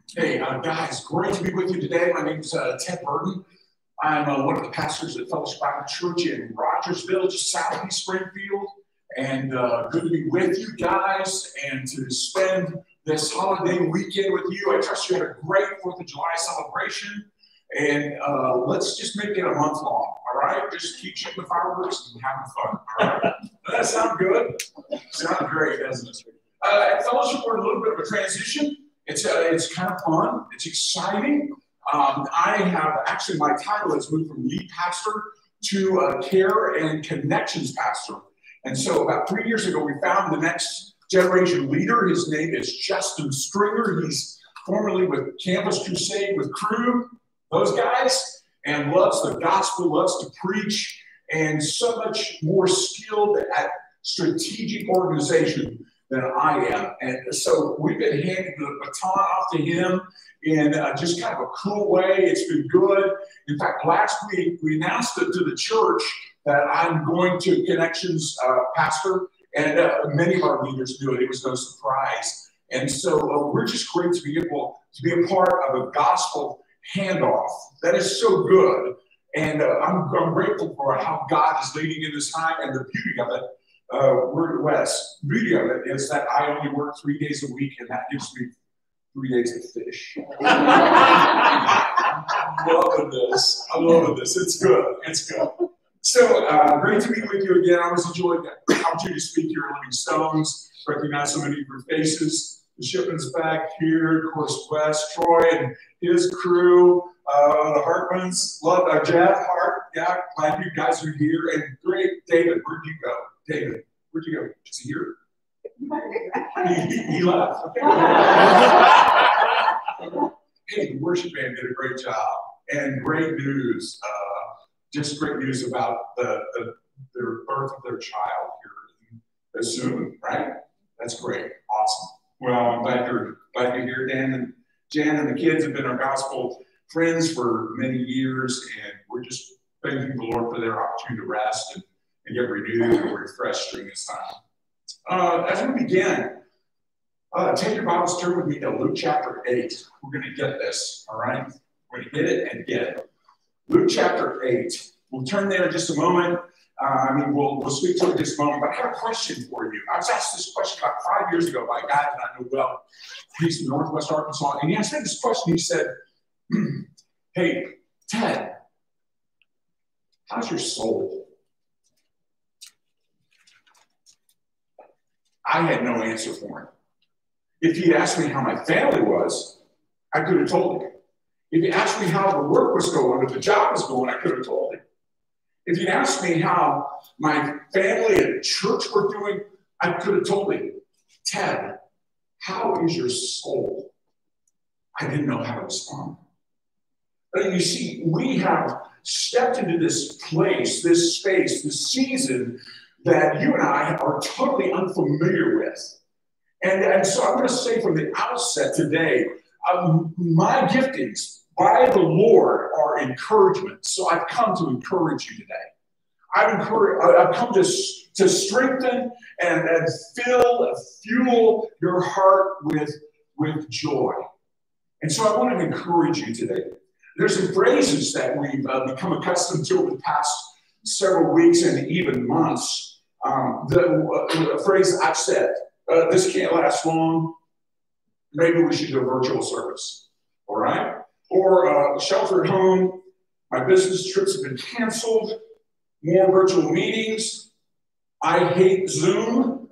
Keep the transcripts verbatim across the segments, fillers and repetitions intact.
Hey, uh, guys, great to be with you today. My name is uh, Ted Burton. I'm uh, one of the pastors at Fellowship Bible Church in Rogersville, just southeast Springfield. And uh, good to be with you guys and to spend this holiday weekend with you. I trust you had a great fourth of July celebration. And uh, let's just make it a month long, all right? Just keep shooting the fireworks and having fun, all right? Does that sound good? Sounds great, doesn't it? Uh, at Fellowship, we're in a little bit of a transition. It's, uh, it's kind of fun. It's exciting. Um, I have actually, my title has moved from lead pastor to uh, care and connections pastor. And so about three years ago, we found the next generation leader. His name is Justin Stringer. He's formerly with Campus Crusade with Crew, those guys, and loves the gospel, loves to preach, and so much more skilled at strategic organization than I am. And so we've been handing the baton off to him in uh, just kind of a cool way. It's been good. In fact, last week we announced it to the church that I'm going to Connections uh, pastor, and uh, many of our leaders knew it. It was no surprise. And so uh, we're just great to be able to be a part of a gospel handoff. That is so good. And uh, I'm, I'm grateful for how God is leading in this time, and the beauty of it. Uh, we're Wes. The beauty of it is that I only work three days a week, and that gives me three days to fish. I'm loving this. I'm loving this. It's good. It's good. So uh, great to be with you again. I always enjoyed the opportunity to speak here at Living Stones, recognize so many of your faces. The Shipman's back here, of course, Wes, Troy, and his crew, uh, the Hartmans, love uh, Jeff Hart. Yeah, glad you guys are here. And great, David, where'd you go? David, where'd you go? Is he here? he, he, he left. Okay. Hey, the worship band did a great job, and great news. Uh, just great news about the, the their birth of their child here soon, right? That's great. Awesome. Well, I'm glad you're glad you're here, Dan and Jan, and the kids have been our gospel friends for many years, and we're just thanking the Lord for their opportunity to rest and, and get renewed and refreshed during this time. Uh, as we begin, uh, take your Bibles, turn with me to Luke chapter eight. We're going to get this, all right? We're going to get it and get it. Luke chapter eight. We'll turn there in just a moment. Uh, I mean, we'll, we'll speak to it in just a moment, but I have a question for you. I was asked this question about five years ago by a guy that I know well. He's from Northwest Arkansas, and he asked me this question. He said, hey, Ted, how's your soul? I had no answer for him. If he'd asked me how my family was, I could have told him. If he asked me how the work was going, if the job was going, I could have told him. If he'd asked me how my family and church were doing, I could have told him. Ted, how is your soul? I didn't know how to respond. But you see, we have stepped into this place, this space, this season that you and I are totally unfamiliar with. And, and so I'm going to say from the outset today, um, my giftings by the Lord are encouragement. So I've come to encourage you today. I've, encouraged, I've come to, to strengthen and, and fill, fuel your heart with, with joy. And so I want to encourage you today. There's some phrases that we've uh, become accustomed to over the past several weeks and even months. Um, the, uh, the phrase I've said, uh, this can't last long. Maybe we should do a virtual service, all right? Or uh, shelter at home. My business trips have been canceled. More virtual meetings. I hate Zoom.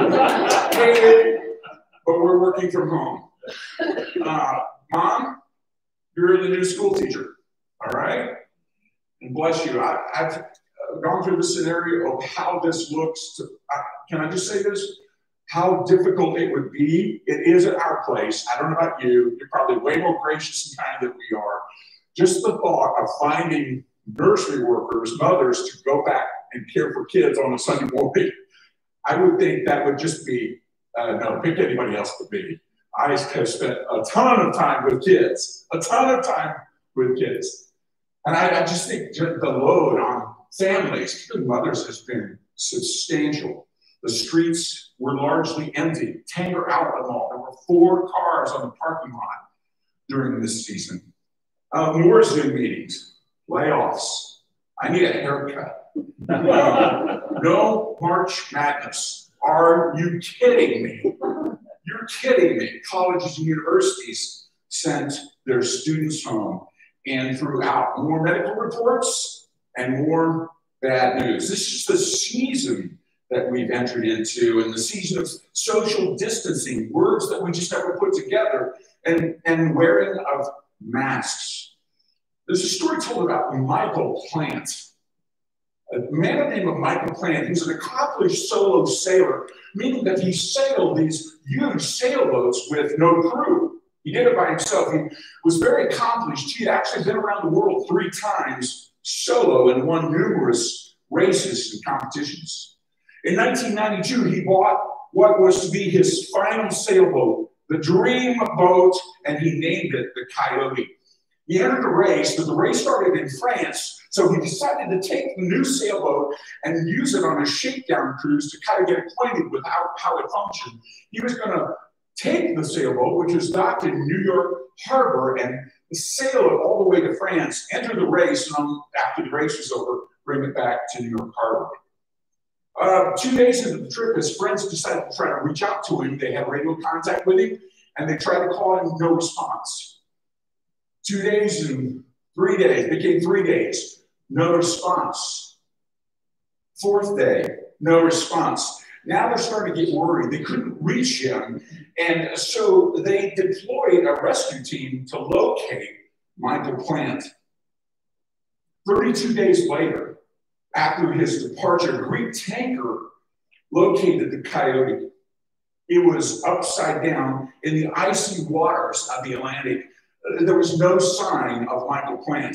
Hate it, but we're working from home. Uh, Mom, you're the new school teacher, all right? And bless you. I, I've gone through the scenario of how this looks. To, uh, can I just say this? How difficult it would be. It is at our place. I don't know about you. You're probably way more gracious and kind than we are. Just the thought of finding nursery workers, mothers, to go back and care for kids on a Sunday morning, I would think that would just be, uh, no, pick anybody else but me. I have spent a ton of time with kids, a ton of time with kids. And I, I just think the load on families, even mothers, has been substantial. The streets were largely empty. Tanger Outlet Mall, there were four cars on the parking lot. during this season. Uh, more Zoom meetings, layoffs. I need a haircut. Uh, no March Madness. Are you kidding me? You're kidding me. Colleges and universities sent their students home, and throughout more medical reports and more bad news. This is the season that we've entered into, and the season of social distancing, words that we just never put together, and, and wearing of masks. There's a story told about Michael Plant, a man by the name of Michael Plant. He was an accomplished solo sailor, meaning that he sailed these huge sailboats with no crew. He did it by himself. He was very accomplished. He had actually been around the world three times solo and won numerous races and competitions. In nineteen ninety-two, he bought what was to be his final sailboat, the Dream Boat, and he named it the Coyote. He entered the race, but the race started in France, so he decided to take the new sailboat and use it on a shakedown cruise to kind of get acquainted with how, how it functioned. He was going to take the sailboat, which was docked in New York Harbor, and sail it all the way to France, enter the race, and um, after the race was over, bring it back to New York Harbor. Uh, two days into the trip, his friends decided to try to reach out to him. They had radio contact with him, and they tried to call him, no response. Two days and three days, became three days, no response. Fourth day, no response. Now they're starting to get worried. They couldn't reach him, and so they deployed a rescue team to locate Michael Plant. thirty-two days later, after his departure, a Greek tanker located the Coyote. It was upside down in the icy waters of the Atlantic. There was no sign of Michael Plant.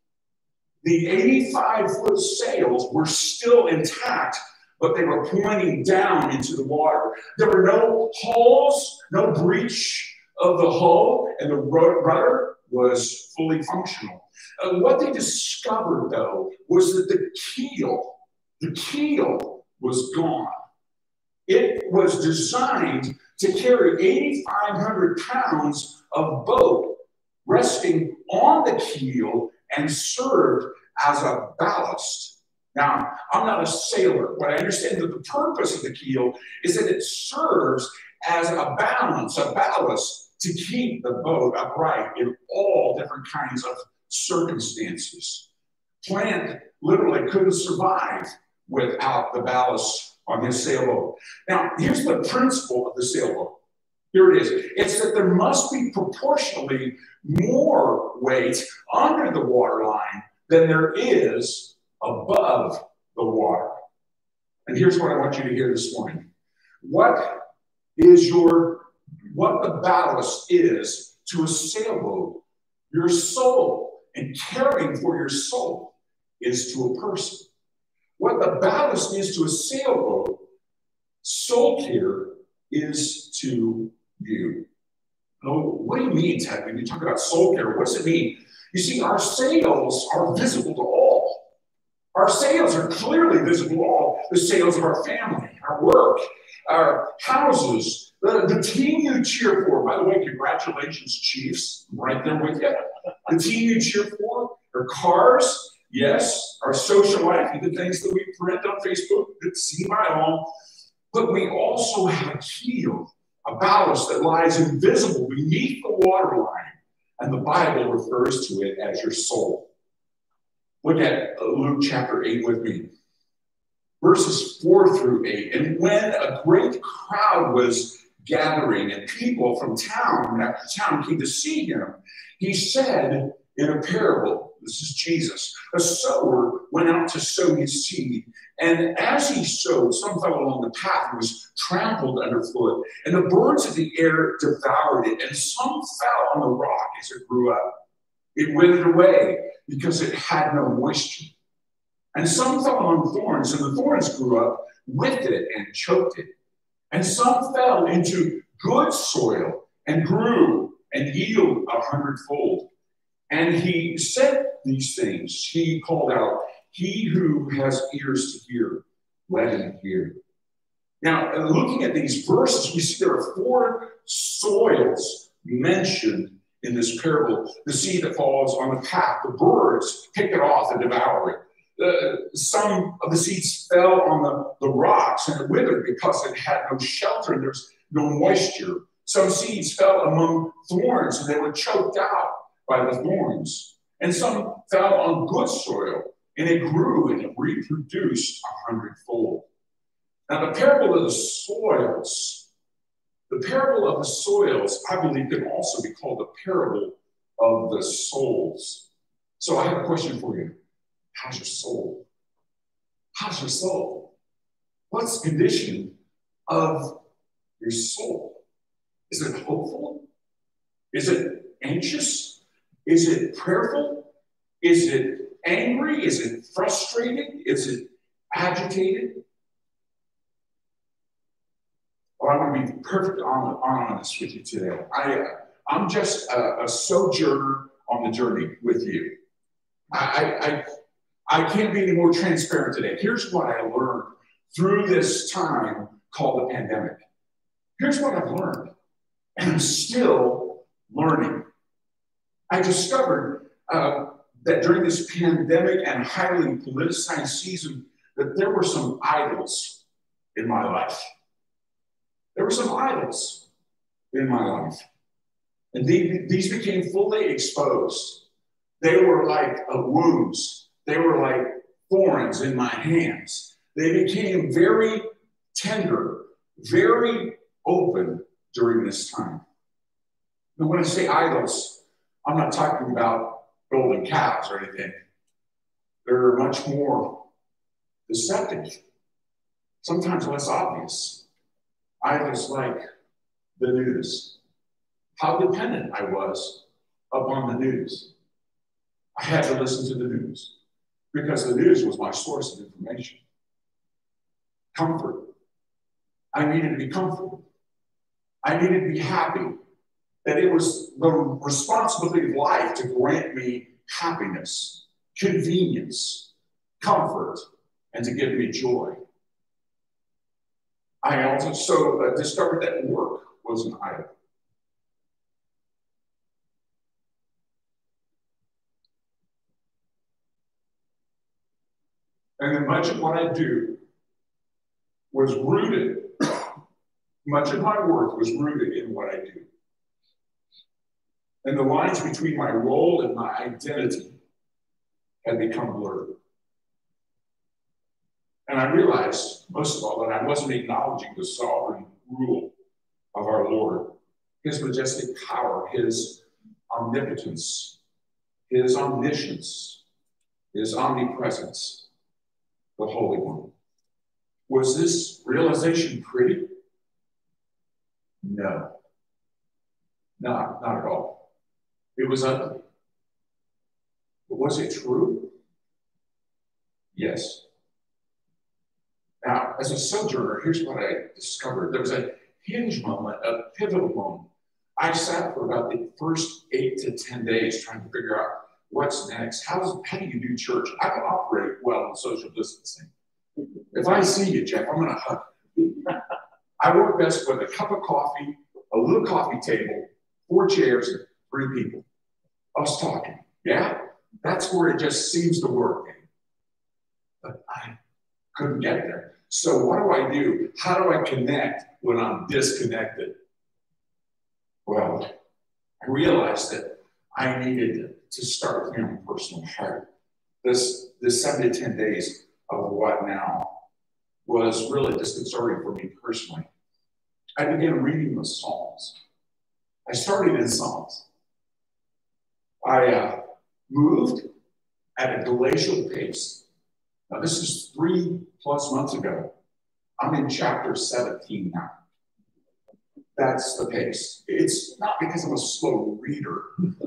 The eighty-five foot sails were still intact, but they were pointing down into the water. There were no holes, no breach of the hull, and the rudder was fully functional. Uh, what they discovered, though, was that the keel, the keel was gone. It was designed to carry eighty-five hundred pounds of boat resting on the keel and served as a ballast. Now, I'm not a sailor, but I understand that the purpose of the keel is that it serves as a balance, a ballast to keep the boat upright in all different kinds of circumstances. Plant literally couldn't survive without the ballast on his sailboat. Now, here's the principle of the sailboat. Here it is. It's that there must be proportionally more weight under the waterline than there is above the water. And here's what I want you to hear this morning. What is your, what the ballast is to a sailboat, your soul, and caring for your soul is to a person. What the ballast is to a sailboat, soul care is to you. Oh, what do you mean, Ted, when you talk about soul care? What does it mean? You see, our sails are visible to all. Our sails are clearly visible to all. The sails of our family, our work, our houses, the, the team you cheer for. By the way, congratulations, Chiefs. I'm right there with you. The team you cheer for, our cars, yes, our social life, the things that we print on Facebook that see my own. But we also have a keel, a ballast that lies invisible beneath the waterline, and the Bible refers to it as your soul. Look at Luke chapter eight with me, verses four through eight. And when a great crowd was gathering and people from town after town came to see him, he said in a parable, this is Jesus, a sower went out to sow his seed. And as he sowed, some fell along the path and was trampled underfoot. And the birds of the air devoured it. And some fell on the rock as it grew up. It withered away because it had no moisture. And some fell on thorns, and the thorns grew up with it and choked it. And some fell into good soil and grew and yielded a hundredfold. And he said these things. He called out, "He who has ears to hear, let him hear." Now, looking at these verses, we see there are four soils mentioned in this parable, the seed that falls on the path, the birds pick it off and devour it. Uh, some of the seeds fell on the, the rocks and it withered because it had no shelter and there's no moisture. Some seeds fell among thorns and they were choked out by the thorns. And some fell on good soil and it grew and it reproduced a hundredfold. Now the parable of the soils, the parable of the soils, I believe can also be called the parable of the souls. So I have a question for you. How's your soul? How's your soul? What's the condition of your soul? Is it hopeful? Is it anxious? Is it prayerful? Is it angry? Is it frustrated? Is it agitated? Well, I want to be perfectly honest with you today. I, uh, I'm just a, a sojourner on the journey with you. I, I, I can't be any more transparent today. Here's what I learned through this time called the pandemic. Here's what I've learned, and I'm still learning. I discovered uh, that during this pandemic and highly politicized season, that there were some idols in my life. There were some idols in my life. And they, these became fully exposed. They were like uh, wounds. They were like thorns in my hands. They became very tender, very open during this time. And when I say idols, I'm not talking about golden cows or anything. They're much more deceptive, sometimes less obvious. Idols like the news, how dependent I was upon the news. I had to listen to the news because the news was my source of information. Comfort. I needed to be comforted. I needed to be happy. That it was the responsibility of life to grant me happiness, convenience, comfort, and to give me joy. I also uh, discovered that work was an idol. And then much of what I do was rooted, much of my work was rooted in what I do. And the lines between my role and my identity had become blurred. And I realized, most of all, that I wasn't acknowledging the sovereign rule of our Lord, his majestic power, his omnipotence, his omniscience, his omnipresence, the Holy One. Was this realization pretty? No. Not, not at all. It was ugly. But was it true? Yes. Now, as a sojourner, here's what I discovered. There was a hinge moment, a pivotal moment. I sat for about the first eight to ten days trying to figure out what's next. How, does, how do you do church? I can operate well in social distancing. If I see you, Jeff, I'm going to hug you. I work best with a cup of coffee, a little coffee table, four chairs, and three people. Us talking. Yeah? That's where it just seems to work. But I couldn't get there. So what do I do? How do I connect when I'm disconnected? Well, I realized that I needed to start with my own personal heart. This, this seven to ten days of what now was really disconcerting for me personally. I began reading the Psalms. I started in Psalms. I uh, moved at a glacial pace. Now, this is three plus months ago. I'm in chapter seventeen now. That's the pace. It's not because I'm a slow reader.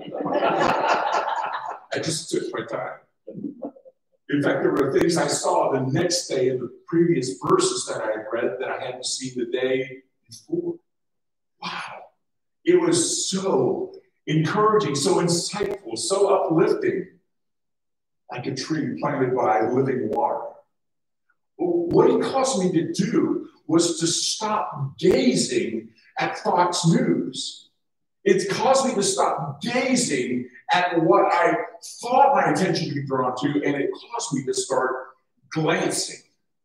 I just took my time. In fact, there were things I saw the next day in the previous verses that I had read that I hadn't seen the day before. Wow. It was so encouraging, so insightful, so uplifting. Like a tree planted by living water. What he caused me to do was to stop gazing at Fox News It caused me to stop gazing at what I thought my attention would be drawn to, and it caused me to start glancing,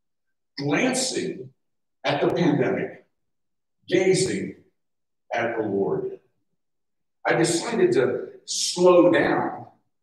glancing at the pandemic, gazing at the Lord. I decided to slow down,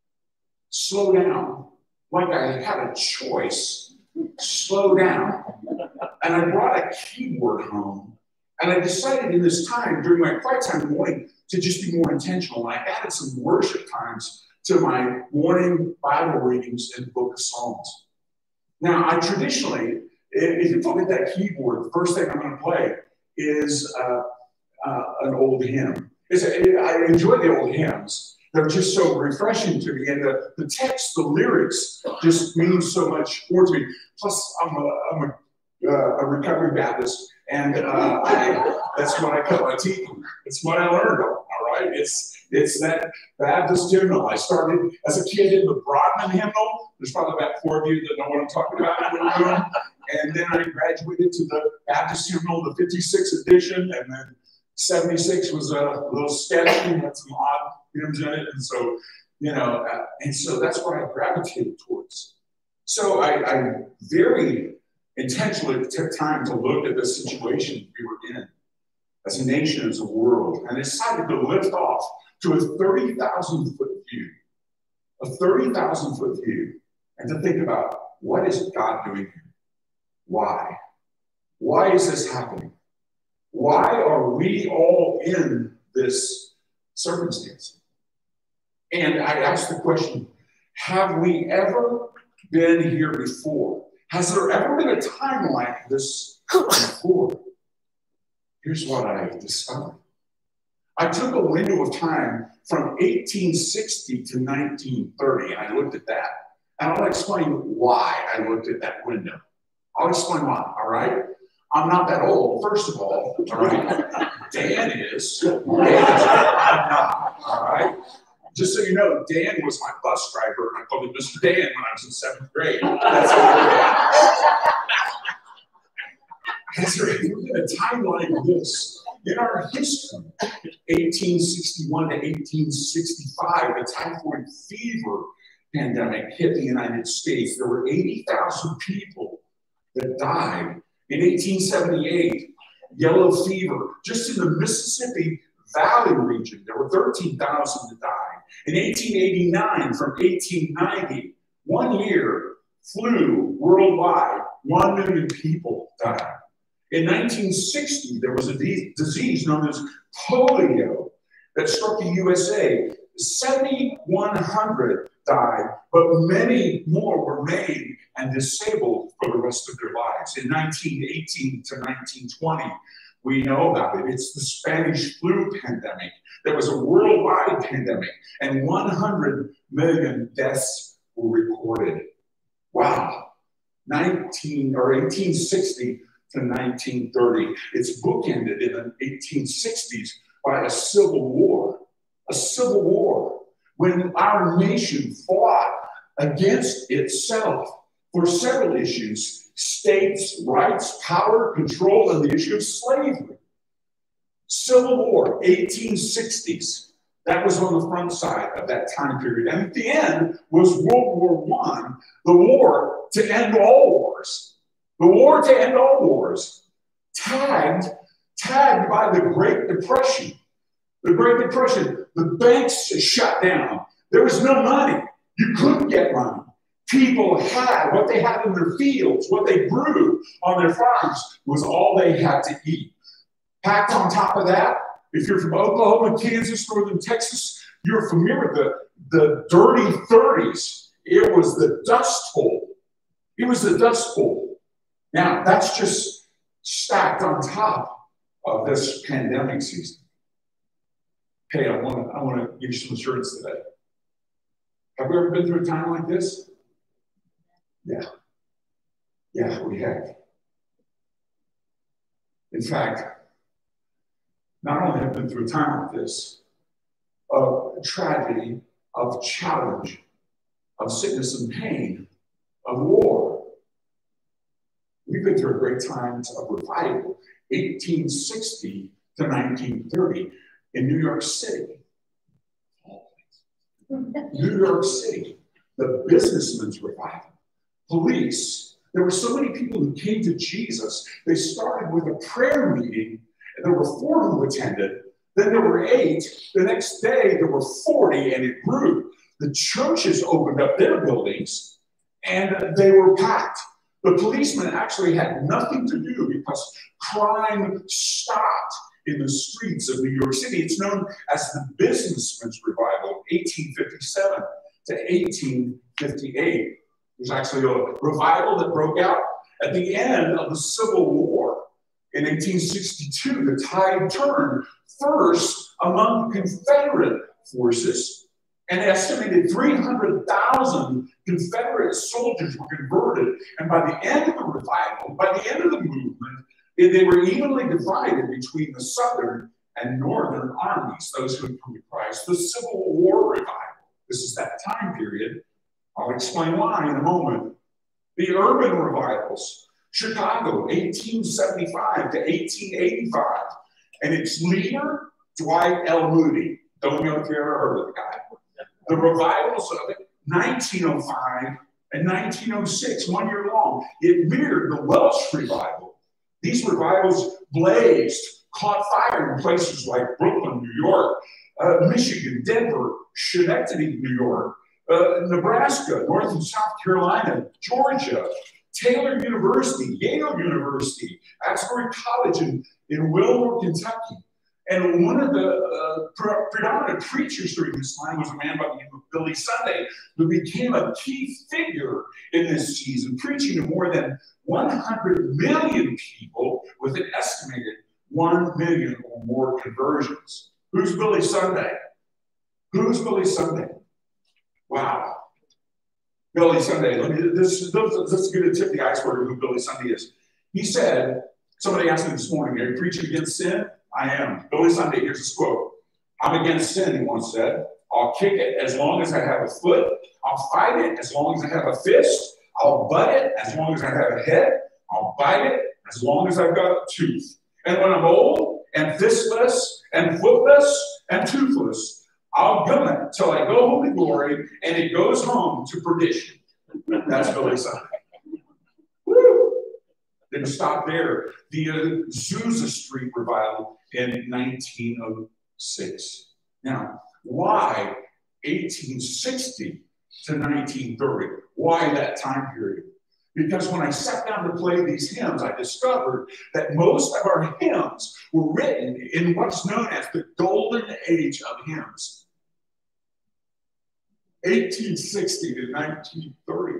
slow down, like I had a choice, slow down. And I brought a keyboard home, and I decided in this time, during my quiet time in the morning, to just be more intentional. And I added some worship times to my morning Bible readings in the book of Psalms. Now, I traditionally, if you look at that keyboard, the first thing I'm going to play is uh, uh, an old hymn. It's a, I enjoy the old hymns. They're just so refreshing to me. And the, the text, the lyrics just mean so much more to me. Plus, I'm a, I'm a, uh, a recovering Baptist, and uh, I, that's what I cut my teeth on. It's what I learned on, all right? It's, it's that Baptist hymnal. I started as a kid in the Broadman hymnal. There's probably about four of you that know what I'm talking about in the room. And then I graduated to the Baptist hymnal, the fifty-sixth edition, and then seventy-six was a little sketchy, had some odd hymns in it, and so, you know, uh, and so that's what I gravitated towards. So I, I very intentionally took time to look at the situation we were in as a nation, as a world, and decided to lift off to a thirty thousand foot view, a thirty thousand foot view, and to think about, what is God doing here? Why? Why is this happening? Why are we all in this circumstance? And I asked the question, have we ever been here before? Has there ever been a time like this before? Here's what I discovered. I took a window of time from eighteen sixty to nineteen thirty, and I looked at that. And I'll explain why I looked at that window. I'll explain why, all right? I'm not that old, first of all, all right? Dan is. Dan is. I'm not, all right? Just so you know, Dan was my bus driver, and I called him Mister Dan when I was in seventh grade. That's all. Has there ever been a time like this in our history? eighteen sixty-one to eighteen sixty-five, the typhoid fever pandemic hit the United States. There were eighty thousand people that died. In eighteen seventy-eight, yellow fever, just in the Mississippi Valley region, there were thirteen thousand that died. In eighteen eighty-nine, from eighteen ninety, one year, flu worldwide, one million people died. In nineteen sixty, there was a de- disease known as polio that struck the U S A. seventy-one hundred died, but many more were made and disabled for the rest of their lives. In nineteen eighteen to nineteen twenty, we know about it. It's the Spanish flu pandemic. There was a worldwide pandemic, and one hundred million deaths were recorded. Wow. nineteen or eighteen sixty to nineteen thirty. It's bookended in the eighteen sixties by a civil war. A civil war when our nation fought against itself for several issues: states' rights, power, control, and the issue of slavery. Civil War, eighteen sixties. That was on the front side of that time period. And at the end was World War One, the war to end all wars. The war to end all wars, tagged, tagged by the Great Depression. The Great Depression, the banks shut down. There was no money. You couldn't get money. People had what they had in their fields, what they grew on their farms was all they had to eat. Packed on top of that, if you're from Oklahoma, Kansas, northern Texas, you're familiar with the, the dirty thirties. It was the Dust Bowl. It was the Dust Bowl. Now, that's just stacked on top of this pandemic season. Hey, I want to I want to give you some assurance today. Have we ever been through a time like this? Yeah. Yeah, we have. In fact, not only have we been through a time like this, of tragedy, of challenge, of sickness and pain, of war, we've been through a great time of revival, eighteen sixty to nineteen thirty. in New York City. New York City, the businessman's revival. Police. There were so many people who came to Jesus. They started with a prayer meeting, and there were four who attended. Then there were eight. The next day, there were forty, and it grew. The churches opened up their buildings, and they were packed. The policemen actually had nothing to do because crime stopped in the streets of New York City. It's known as the Businessmen's Revival, eighteen fifty-seven to eighteen fifty-eight. There's actually a revival that broke out at the end of the Civil War. In eighteen sixty-two, the tide turned first among Confederate forces. An estimated three hundred thousand Confederate soldiers were converted. And by the end of the revival, by the end of the movement, they were evenly divided between the Southern and Northern armies, those who had come to Christ. The Civil War revival. This is that time period. I'll explain why in a moment. The urban revivals. Chicago, eighteen seventy-five to eighteen eighty-five. And its leader, Dwight L. Moody. Don't know if you ever heard of the guy. The revivals of nineteen oh five and nineteen oh six, one year long. It mirrored the Welsh revival. These revivals blazed, caught fire in places like Brooklyn, New York, uh, Michigan, Denver, Schenectady, New York, uh, Nebraska, North and South Carolina, Georgia, Taylor University, Yale University, Asbury College in, in Wilmore, Kentucky. And one of the uh, pre predominant preachers during this time was a man by the name of Billy Sunday, who became a key figure in this season, preaching to more than one hundred million people with an estimated one million or more conversions. Who's Billy Sunday? Who's Billy Sunday? Wow. Billy Sunday, let me, this, let's get a tip of the iceberg of who Billy Sunday is. He said, somebody asked me this morning, are you preaching against sin? I am. Billy Sunday, here's his quote. I'm against sin, he once said. I'll kick it as long as I have a foot. I'll fight it as long as I have a fist. I'll butt it as long as I have a head. I'll bite it as long as I've got a tooth. And when I'm old and fistless and footless and toothless, I'll gum it till I go home to glory and it goes home to perdition. That's Billy Sunday. Woo! Didn't stop there. The uh, Azusa Street revival in nineteen oh six. Now, why eighteen sixty to nineteen thirty? Why that time period? Because when I sat down to play these hymns, I discovered that most of our hymns were written in what's known as the golden age of hymns. eighteen sixty to nineteen thirty.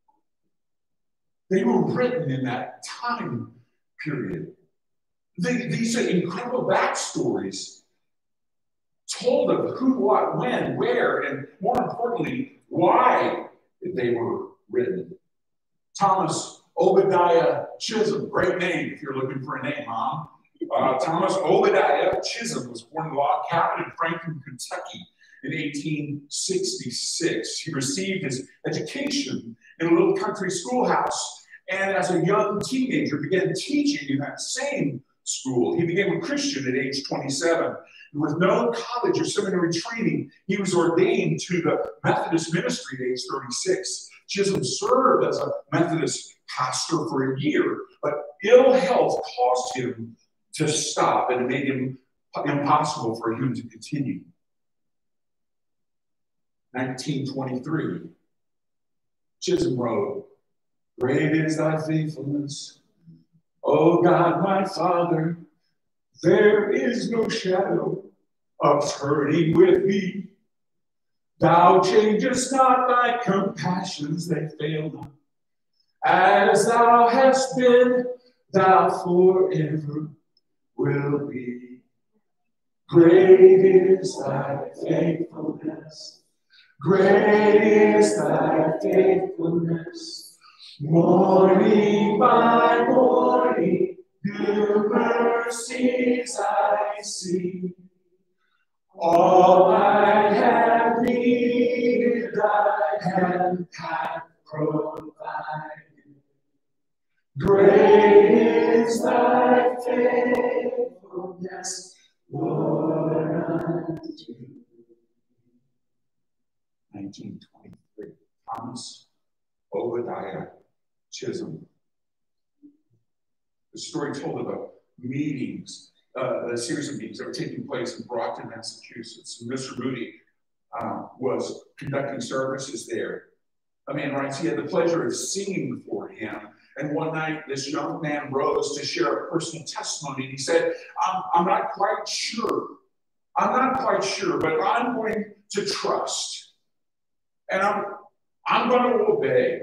They were written in that time period. They, these are incredible backstories told of who, what, when, where, and more importantly, why they were written. Thomas Obadiah Chisholm, great name if you're looking for a name, Mom. Uh, Thomas Obadiah Chisholm was born in Log Cabin in Franklin, Kentucky in eighteen sixty-six. He received his education in a little country schoolhouse, and as a young teenager began teaching in that same school. He became a Christian at age twenty-seven. And with no college or seminary training, he was ordained to the Methodist ministry at age thirty-six. Chisholm served as a Methodist pastor for a year, but ill health caused him to stop, and it made him impossible for him to continue. nineteen twenty-three, Chisholm wrote, "Great is thy faithfulness, O God my Father, there is no shadow of turning with thee. Thou changest not thy compassions, they fail not. As thou hast been, thou forever will be. Great is thy faithfulness, great is thy faithfulness. Morning by morning, new mercies I see. All I have needed, thy hand hath provided. Great is thy faithfulness, Lord nineteen twenty-three. Thomas Obadiah Chisholm. The story told of a meetings, uh, a series of meetings that were taking place in Brockton, Massachusetts. And Mister Moody uh, was conducting services there. A man writes, he had the pleasure of singing for him. And one night, this young man rose to share a personal testimony. And he said, I'm, I'm not quite sure. I'm not quite sure, but I'm going to trust. And I'm, I'm going to obey.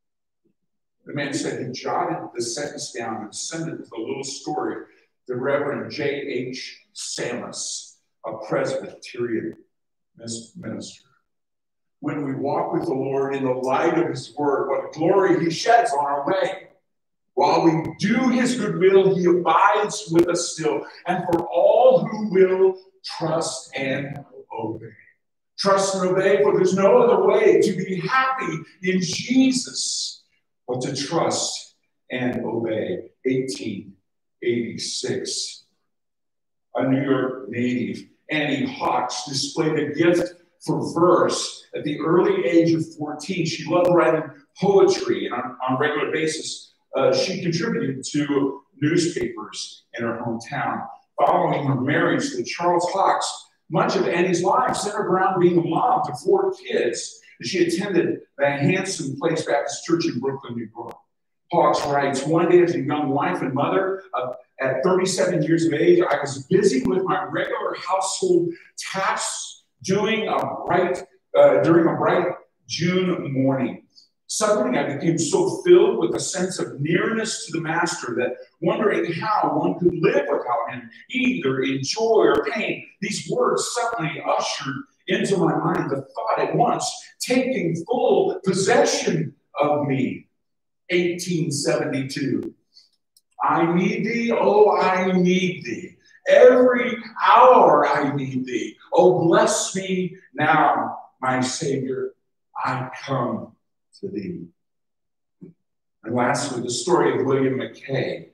The man said he jotted the sentence down and sent it with a little story to Reverend J H Samus, a Presbyterian minister. When we walk with the Lord in the light of his word, what glory he sheds on our way. While we do his good will, he abides with us still. And for all who will trust and obey. Trust and obey, for there's no other way to be happy in Jesus but to trust and obey. eighteen eighty-six. A New York native, Annie Hawks, displayed a gift for verse at the early age of fourteen. She loved writing poetry, and on, on a regular basis, uh, she contributed to newspapers in her hometown. Following her marriage to Charles Hawks, much of Annie's life centered around being a mom to four kids. She attended the Hanson Place Baptist Church in Brooklyn, New York. Hawks writes, one day as a young wife and mother, uh, at thirty-seven years of age, I was busy with my regular household tasks doing a bright, uh, during a bright June morning. Suddenly, I became so filled with a sense of nearness to the Master that wondering how one could live without him, either in joy or pain, these words suddenly ushered into my mind the thought at once, taking full possession of me. eighteen seventy-two. I need thee, oh, I need thee. Every hour I need thee. Oh, bless me now, my Savior. I come to thee. And lastly, the story of William McKay.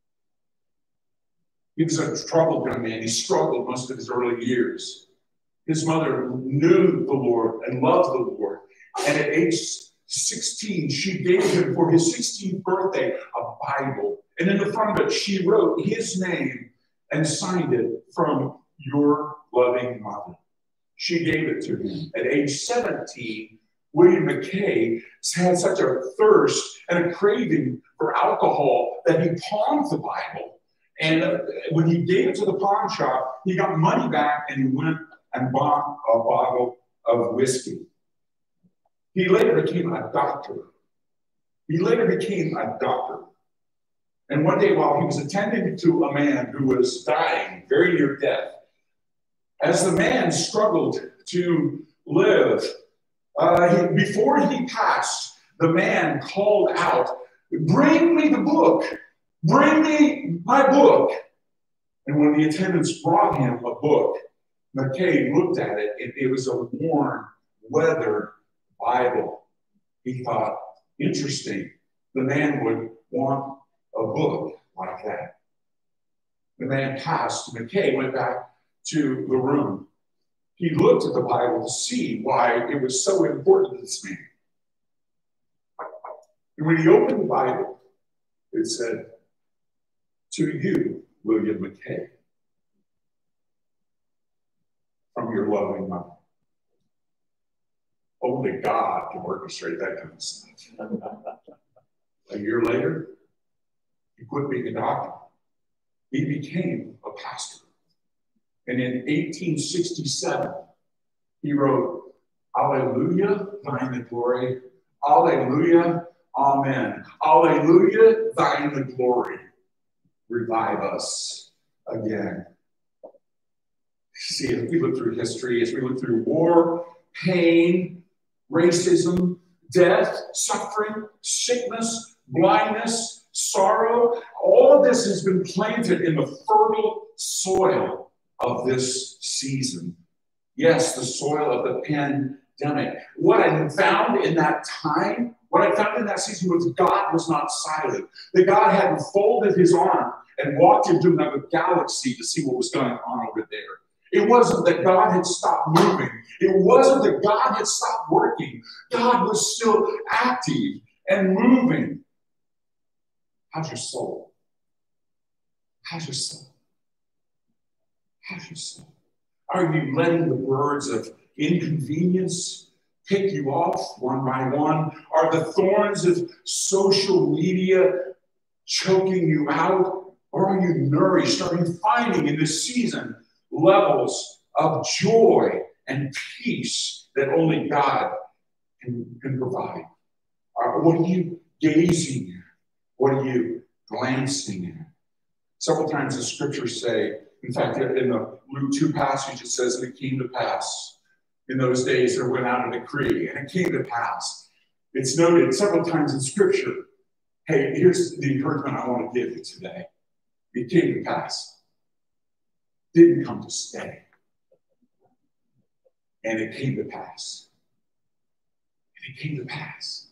He was a troubled young man. He struggled most of his early years. His mother knew the Lord and loved the Lord. And at age sixteen, she gave him for his sixteenth birthday a Bible. And in the front of it, she wrote his name and signed it, from your loving mother. She gave it to him. At age seventeen, William McKay had such a thirst and a craving for alcohol that he pawned the Bible. And when he gave it to the pawn shop, he got money back and he went and bought a bottle of whiskey. He later became a doctor. He later became a doctor. And one day while he was attending to a man who was dying, very near death, as the man struggled to live, uh, he, before he passed, the man called out, "Bring me the book. Bring me my book." And when the attendants brought him a book, McKay looked at it, and it was a worn, weathered Bible. He thought, interesting, the man would want a book like that. The man passed. McKay went back to the room. He looked at the Bible to see why it was so important to this man. And when he opened the Bible, it said, "To you, William McKay, from your loving mother." Only God can orchestrate that kind of stuff. A year later, he quit being a doctor. He became a pastor. And in eighteen sixty-seven, he wrote, "Alleluia, thine the glory. Alleluia, amen. Alleluia, thine the glory. Revive us again." See, as we look through history, as we look through war, pain, racism, death, suffering, sickness, blindness, sorrow, all of this has been planted in the fertile soil of this season. Yes, the soil of the pandemic. What I found in that time, what I found in that season was God was not silent. That God hadn't folded his arm and walked into another galaxy to see what was going on over there. It wasn't that God had stopped moving. It wasn't that God had stopped working. God was still active and moving. How's your soul? How's your soul? How's your soul? Are you letting the birds of inconvenience pick you off one by one? Are the thorns of social media choking you out? Or are you nourished? Are you finding in this season levels of joy and peace that only God can, can provide? Uh, what are you gazing at? What are you glancing at? Several times the scriptures say, in fact, in the Luke two passage, it says, and it came to pass. In those days, there went out a decree, and it came to pass. It's noted several times in scripture. Hey, here's the encouragement I want to give you today. It came to pass. Didn't come to stay. And it came to pass. And it came to pass.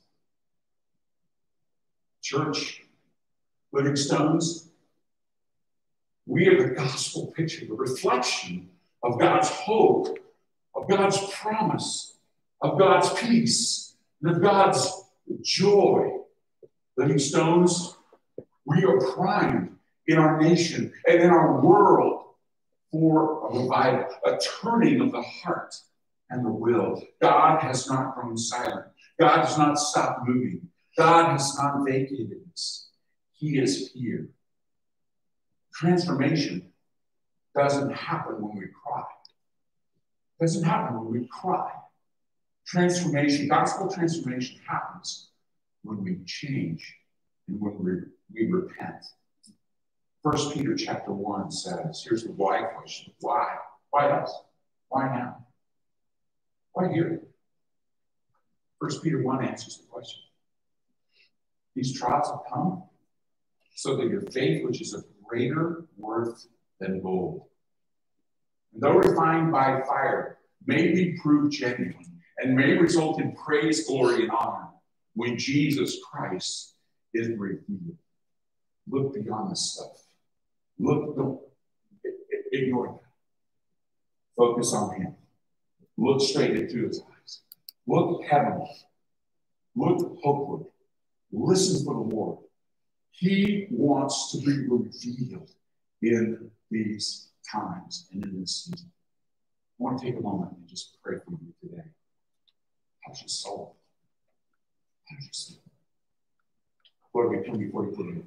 Church, Living Stones, we are the gospel picture, the reflection of God's hope, of God's promise, of God's peace, and of God's joy. Living Stones, we are primed in our nation and in our world for a revival, a turning of the heart and the will. God has not grown silent. God has not stopped moving. God has not vacated us. He is here. Transformation doesn't happen when we cry. It doesn't happen when we cry. Transformation, gospel transformation happens when we change and when we, we repent. First Peter chapter one says, here's the why question. Why? Why us? Why now? Why here? First Peter one answers the question. These trials have come so that your faith, which is of greater worth than gold, and though refined by fire, may be proved genuine and may result in praise, glory, and honor when Jesus Christ is revealed. Look beyond this stuff. Look, don't ignore that. Focus on Him. Look straight into His eyes. Look heavenward. Look hopeward. Listen for the Lord. He wants to be revealed in these times and in this season. I want to take a moment and just pray for you today. How's your soul? How's your soul? Lord, we come before you today.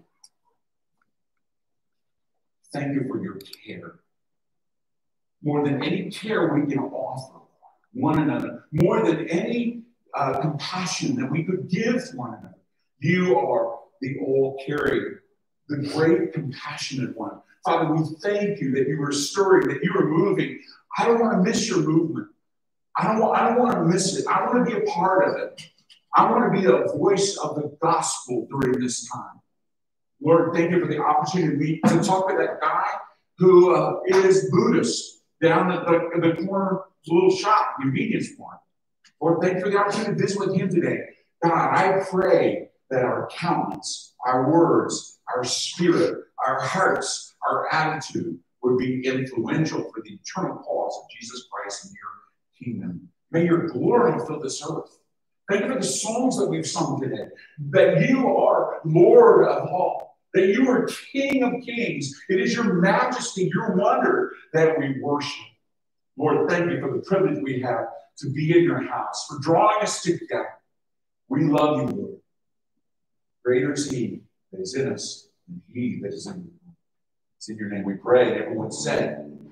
Thank you for your care. More than any care we can offer one another, more than any uh, compassion that we could give to one another, you are the all-caring, the great compassionate one. Father, we thank you that you are stirring, that you are moving. I don't want to miss your movement. I don't want, I don't want to miss it. I want to be a part of it. I want to be a voice of the gospel during this time. Lord, thank you for the opportunity to talk with that guy who uh, is Buddhist down at the, in the corner little shop, convenience store. Lord, thank you for the opportunity to visit with him today. God, I pray that our countenance, our words, our spirit, our hearts, our attitude would be influential for the eternal cause of Jesus Christ and your kingdom. May your glory fill this earth. Thank you for the songs that we've sung today, that you are Lord of all, that you are King of kings. It is your majesty, your wonder that we worship. Lord, thank you for the privilege we have to be in your house, for drawing us together. We love you, Lord. Greater is he that is in us than he that is in you. It's in your name we pray. Everyone said,